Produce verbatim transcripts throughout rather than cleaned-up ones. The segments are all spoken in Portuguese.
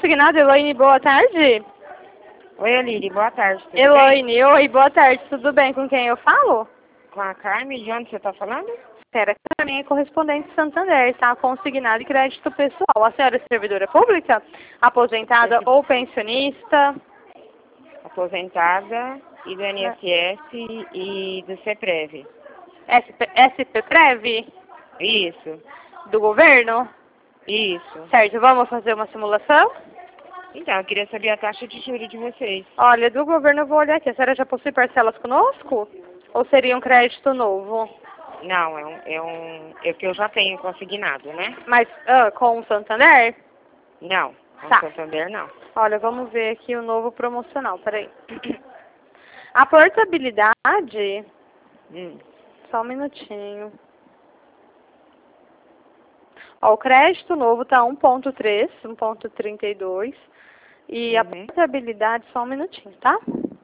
consignado, Elaine, boa tarde. Oi, Aline, boa tarde, tudo Elaine, bem? oi, boa tarde, tudo bem? Com quem eu falo? Com a Carmen, de onde você está falando? Espera, Carmen é correspondente de Santander, está consignado em crédito pessoal. A senhora é servidora pública, aposentada Servi- ou pensionista? Aposentada, e do Né? I N S S e do CEPREV. S P, S P Prev? Isso, Do governo? isso. Certo, vamos fazer uma simulação? Então, eu queria saber a taxa de juros de vocês. Olha, do governo eu vou olhar aqui. A senhora já possui parcelas conosco? Ou seria um crédito novo? Não, é um, é um, é que eu já tenho consignado, né? Mas ah, com o Santander? Não, com Tá. Santander não. Olha, vamos ver aqui o novo promocional, peraí. A portabilidade, Hum. só um minutinho. Ó, o crédito novo tá um ponto três, um ponto trinta e dois. E a Uhum. portabilidade, só um minutinho, tá?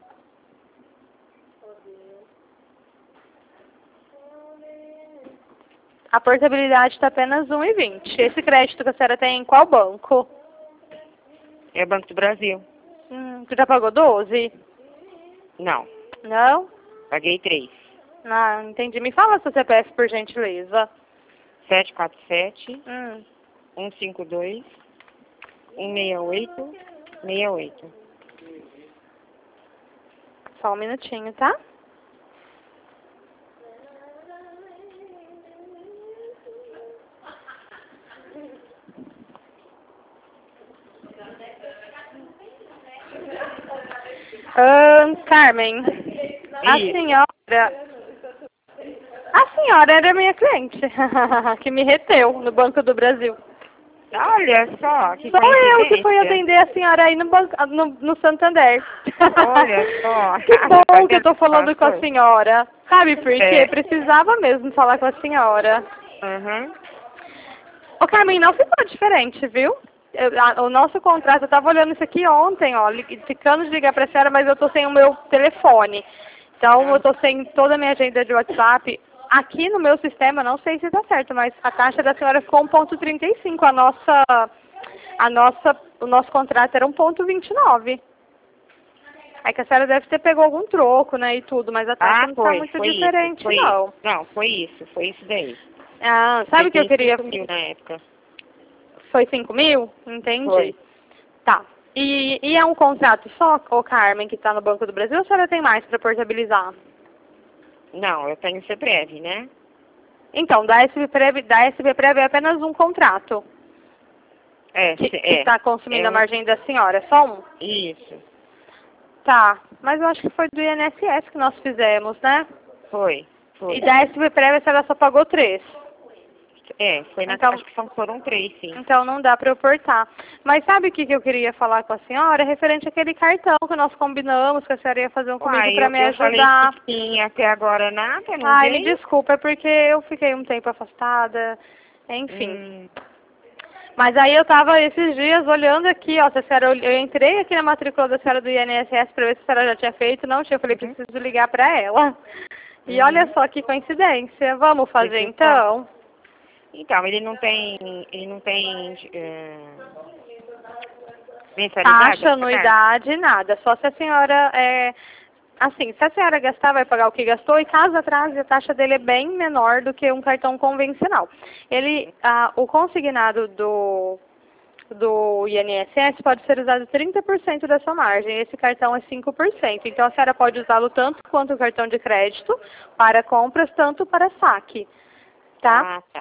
A portabilidade está apenas um e vinte. Esse crédito que a senhora tem em qual banco? É Banco do Brasil. Hum, tu já pagou doze? Não, Não? paguei três. Ah, entendi. Me fala seu C P F, por gentileza. sete quatro sete, Hum. um cinco dois, um seis oito, seis oito. Só um minutinho, tá? Ahn, Carmen, a Isso. senhora... A senhora era minha cliente, que me reteu no Banco do Brasil. Olha só, que Sou eu que fui coincidência. atender a senhora aí no, banco, no, no Santander. Olha só. Que Você bom faz que eu tô falando com a passou? senhora. Sabe por quê? É. Precisava mesmo falar com a senhora. Uhum. O Carmen, não ficou diferente, viu? Eu- a- o nosso contrato, eu tava olhando isso aqui ontem, ó, li- ficando de ligar pra senhora, mas eu tô sem o meu telefone. Então, eu tô sem toda a minha agenda de WhatsApp. Aqui no meu sistema, não sei se tá certo, mas a taxa da senhora ficou um ponto trinta e cinco. A nossa, a nossa, o nosso contrato era um ponto vinte e nove. É que a senhora deve ter pegou algum troco, né, e tudo, mas a taxa Ah, não tá foi, muito foi isso, diferente, foi isso. não. Não, foi isso, foi isso daí. Ah, sabe o que eu Peguei queria... cinco mil na época. Foi cinco mil? Entendi. Foi. Tá. E, e é um contrato só, ô Carmen, que está no Banco do Brasil, ou a senhora tem mais para portabilizar? Não, eu tenho CEPREV, né? Então, da S B Prev, da S B Prev é apenas um contrato É, que é. está consumindo É a um, margem da senhora, é só um? isso, Tá, mas eu acho que foi do I N S S que nós fizemos, né? foi, foi. E da S B Prev a senhora só pagou três. É, foi na, Então, acho que são, foram três, sim. então não dá para eu portar. Mas sabe o que, que eu queria falar com a senhora? Referente àquele cartão que nós combinamos que a senhora ia fazer um comigo Uai, para eu, me eu falei ajudar. que tinha até agora nada, não Ai, me veio? desculpa, é porque eu fiquei um tempo afastada, enfim. Hum, Mas aí eu tava esses dias olhando aqui, ó, se a senhora, eu entrei aqui na matrícula da senhora do I N S S para ver se a senhora já tinha feito, não tinha, eu falei, uhum, preciso ligar para ela. E olha uhum. só que coincidência, vamos fazer Deixa eu só. então? Então, ele não tem, ele não tem é, mensalidade? Taxa, a pagar? anuidade, nada, só se a senhora, é, assim, se a senhora gastar, vai pagar o que gastou, e caso atrase, a taxa dele é bem menor do que um cartão convencional. Ele, ah, o consignado do do I N S S pode ser usado trinta por cento da sua margem. Esse cartão é cinco por cento. Então, a senhora pode usá-lo tanto quanto o cartão de crédito para compras, tanto para saque. Tá? Ah, tá.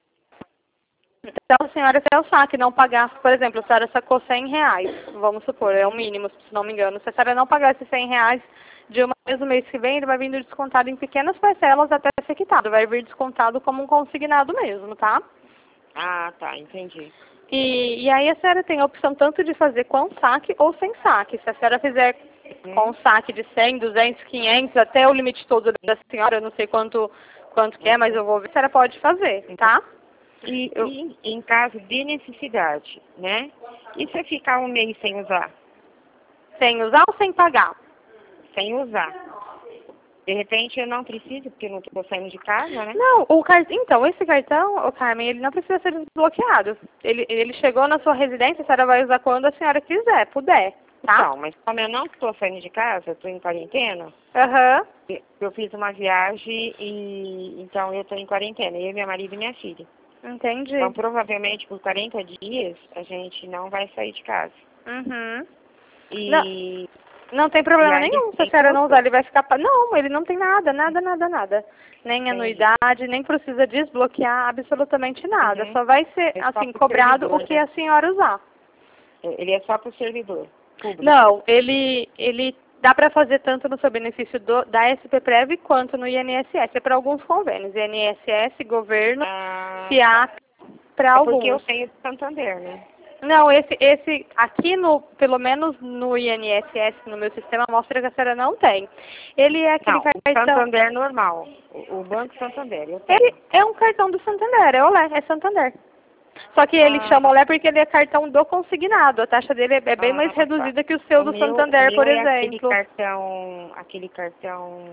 Então, a senhora quer o saque, não pagar, por exemplo, a senhora sacou cem reais, vamos supor, é o mínimo, se não me engano. Se a senhora não pagar esses cem reais de uma vez no mês que vem, ele vai vir descontado em pequenas parcelas até ser quitado. Vai vir descontado como um consignado mesmo, tá? Ah, tá, entendi. E, e aí a senhora tem a opção tanto de fazer com saque ou sem saque. Se a senhora fizer com Uhum. saque de cem, duzentos, quinhentos, até o limite todo da senhora, eu não sei quanto, quanto que é, mas eu vou ver, a senhora pode fazer, tá? E, Eu, e em caso de necessidade, né? E se eu ficar um mês sem usar? sem usar ou sem pagar? Sem usar. De repente eu não preciso, porque eu não estou saindo de casa, né? Não, o car... então, esse cartão, ô Carmen, ele não precisa ser desbloqueado. Ele, ele chegou na sua residência, a senhora vai usar quando a senhora quiser, puder, tá? Não, mas como eu não estou saindo de casa, estou em quarentena, Aham. eu fiz uma viagem e então eu estou em quarentena, eu, meu marido e minha filha. Entendi. Então provavelmente por quarenta dias a gente não vai sair de casa. Uhum. E Não, não tem problema e aí, nenhum. Se a tem senhora não custo? usar, ele vai ficar... pa- Não, ele não tem nada, nada, nada, nada. Nem Entendi. anuidade, nem precisa desbloquear absolutamente nada. Uhum. Só vai ser, É só assim, pro cobrado servidor, o que né? a senhora usar. Ele é só para o servidor público. Não, ele, ele dá para fazer tanto no seu benefício do, da S P Prev quanto no I N S S. É para alguns convênios. I N S S, governo, Ah, FIAC, para é porque eu alguns. tenho de Santander, né? Não, esse, esse aqui no, pelo menos no I N S S, no meu sistema, mostra que a senhora não tem. Ele é aquele Não, o cartão... Santander normal. O, o Banco Santander, eu tenho. Ele é um cartão do Santander, é Olé, é Santander. Só que ele Ah, chama Olé porque ele é cartão do consignado. A taxa dele é é bem mais ah, tá. reduzida que o seu O do meu, o Santander, meu por é aquele exemplo. cartão, aquele cartão,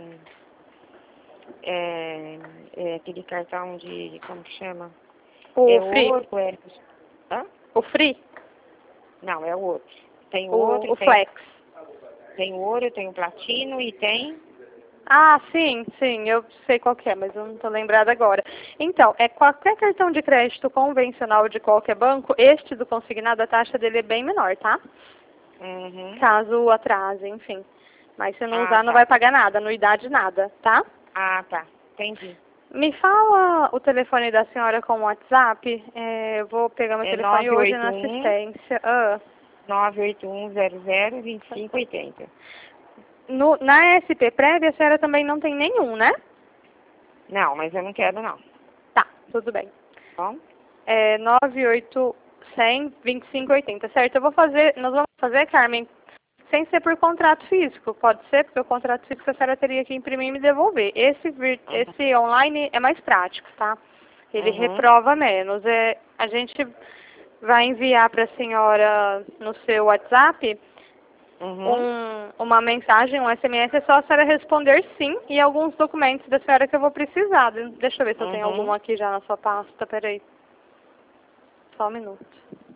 é, é aquele cartão de, como que chama? O É Free. outro, é, hã? O Free. Não, é o outro. Tem o outro, O, o tem, Flex. tem o ouro, tem o platino e tem... Ah, sim, sim, eu sei qual que é, mas eu não estou lembrada agora. Então, é qualquer cartão de crédito convencional de qualquer banco, este do consignado, a taxa dele é bem menor, tá? Uhum. Caso atrase, enfim. Mas se não Ah, usar, não tá. vai pagar nada, anuidade nada, tá? Ah, tá. Entendi. Me fala o telefone da senhora com o WhatsApp. É, eu vou pegar meu É telefone nove hoje oito na um, assistência. Ah. nove oito um zero zero, vinte e cinco oitenta. No, na S P Prev, a senhora também não tem nenhum, né? Não, mas eu não quero não. Tá, tudo bem. Bom? É nove oito zero zero, vinte e cinco oitenta, certo? Eu vou fazer, nós vamos fazer, Carmen, sem ser por contrato físico, pode ser, porque o contrato físico a senhora teria que imprimir e me devolver. Esse, vir, Uhum. esse online é mais prático, tá? Ele Uhum. reprova menos. É, a gente vai enviar para a senhora no seu WhatsApp Uhum. um, uma mensagem, um S M S, é só a senhora responder sim e alguns documentos da senhora que eu vou precisar. Deixa eu ver se eu tenho Uhum. algum aqui já na sua pasta, peraí. Só um minuto.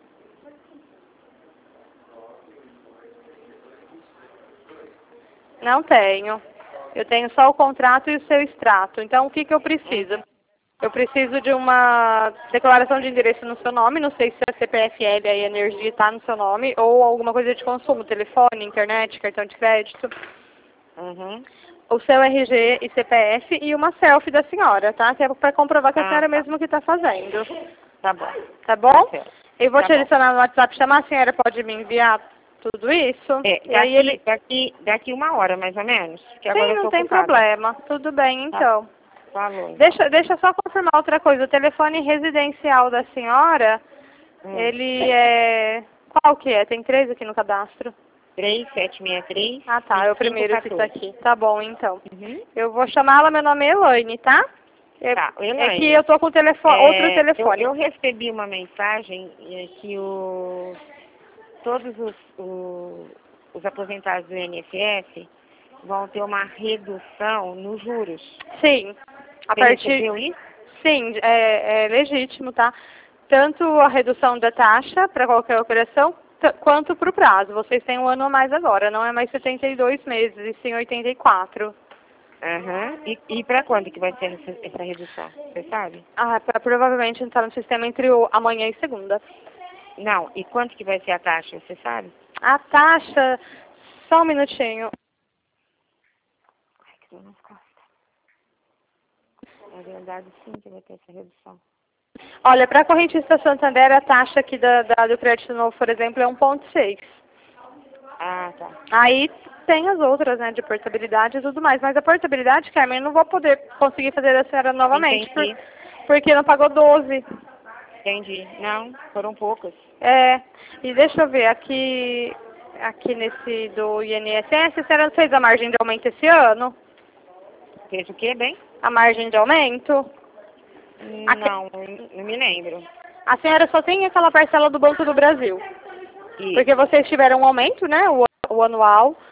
Não tenho. Eu tenho só o contrato e o seu extrato. Então, o que, que eu preciso? Uhum. Eu preciso de uma declaração de endereço no seu nome, não sei se a C P F L e a energia está no seu nome, ou alguma coisa de consumo, telefone, internet, cartão de crédito. Uhum. O seu R G e C P F e uma selfie da senhora, tá? Que é para comprovar que a Ah, senhora tá. mesmo que está fazendo. Tá bom. Tá bom? certo. Eu vou Tá te bom. adicionar no WhatsApp, chamar a senhora, pode me enviar tudo isso. É, E aí daqui, ele... daqui, daqui uma hora, mais ou menos. Que agora Sim, eu tô não tem ocupada. problema. Tudo bem, Tá. então. Falou, então. Deixa, deixa eu só confirmar outra coisa. O telefone residencial da senhora, Hum. ele é... Qual que é? Tem três aqui no cadastro. três sete seis três. Ah, tá. É o primeiro que está aqui. Tá bom, então. Uhum. Eu vou chamá-la, meu nome é Elaine, tá? É, Tá, é Elaine. que eu tô com o telefone, outro É, telefone. Eu, eu recebi uma mensagem é, que o, todos os, o- os aposentados do I N S S vão ter uma redução nos juros. Sim. A Você partir... recebeu isso? Sim, é, é legítimo, tá? Tanto a redução da taxa para qualquer operação, t- quanto para o prazo. Vocês têm um ano a mais agora, não é mais setenta e dois meses, e sim oitenta e quatro. Aham. E, e para quando que vai ser essa, essa redução? Você sabe? Ah, pra provavelmente entrar no sistema entre o amanhã e segunda. Não. E quanto que vai ser a taxa? Você sabe? A taxa, só um minutinho. Ai, que dor nas costas. Na verdade, sim que vai ter essa redução. Olha, para a correntista Santander, a taxa aqui da, da- do crédito novo, por exemplo, é um vírgula seis. Ah, tá. Aí tem as outras, né, de portabilidade e tudo mais. Mas a portabilidade, Carmen, eu não vou poder conseguir fazer da senhora novamente, por, Entendi. porque não pagou doze. Entendi. Não, foram poucas. É, e deixa eu ver, aqui, aqui nesse do I N S S, a senhora não fez a margem de aumento esse ano? Fez o quê, bem? A margem de aumento? Aqui- Não, não me lembro. A senhora só tem aquela parcela do Banco do Brasil. Isso. Porque vocês tiveram um aumento, né, o, o anual,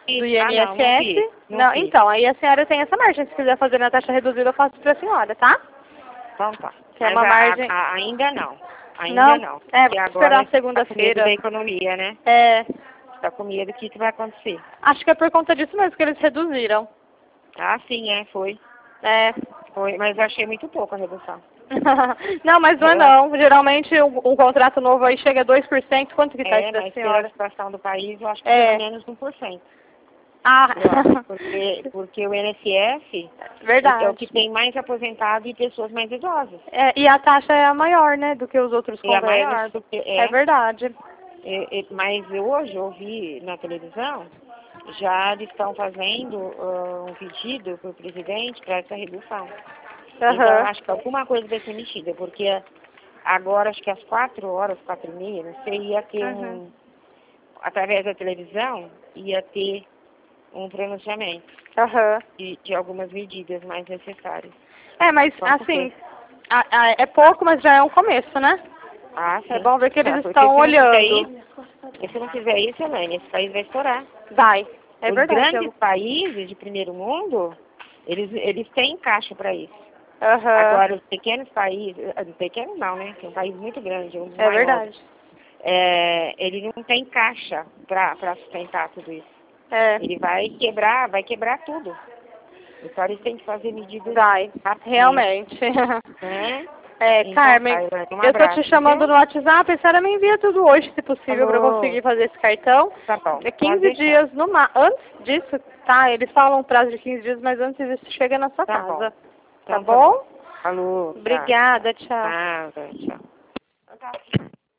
fiz. do I N S S. Ah, não, não fiz, não Não, fiz. então, aí a senhora tem essa margem. Se quiser fazer na taxa reduzida, eu faço pra senhora, tá? Então tá. Que é Mas uma a- margem... a- a- ainda não. Ainda Não? não. É, Porque vou agora esperar tá com medo segunda-feira. da economia, né? É, Tá com medo do que, que vai acontecer. acho que é por conta disso mesmo que eles reduziram. Ah, sim, é, foi. É. Foi, mas eu achei muito pouco a redução. Não, mas não é não. Geralmente um, um contrato novo aí chega a dois por cento. Quanto que tá É, isso da mas pela senhora? situação do país, eu acho que É. pelo menos um por cento. Ah, Eu acho, porque, porque o I N S S verdade. é o que tem mais aposentado e pessoas mais idosas. É, e a taxa é a maior, né, do que os outros E é convênios. maior do que... É É, verdade. é, é, mas hoje eu vi na televisão, já eles estão fazendo uh, um pedido para o presidente para essa redução. Então, Aham. acho que alguma coisa vai ser mexida, porque agora, acho que às quatro horas, quatro e meia, não sei, ia ter Uhum. um... Através da televisão, ia ter um pronunciamento Aham. de, de algumas medidas mais necessárias. É, mas Só assim, porque- a- a- é pouco, mas já é um começo, né? Ah, sim. É bom ver que eles Tá, porque estão se não fizer olhando. isso, porque se não fizer isso, Elaine, esse país vai estourar. Vai. É Os verdade. grandes eu- países de primeiro mundo, eles, eles têm caixa para isso. Aham. Agora, os pequenos países, eh, pequenos não, né? Que é um país muito grande, um dos É maiores. verdade. É, ele não tem caixa para sustentar tudo isso. É. Ele vai quebrar, vai quebrar tudo. Então, eles têm que fazer medidas Vai. rápidas, Realmente. né? É, Então, Carmen, tá, Elaine, um eu tô abraço, te chamando viu? no WhatsApp, a senhora me envia tudo hoje, se possível, para eu Falou. conseguir fazer esse cartão. Tá bom, É pode quinze deixar. dias no ma... Antes disso, tá? Eles falam um prazo de quinze dias, mas antes disso chega na sua Tá bom. casa. Então, Tá bom? Falou. Tchau. Obrigada, tchau. Nada, tchau.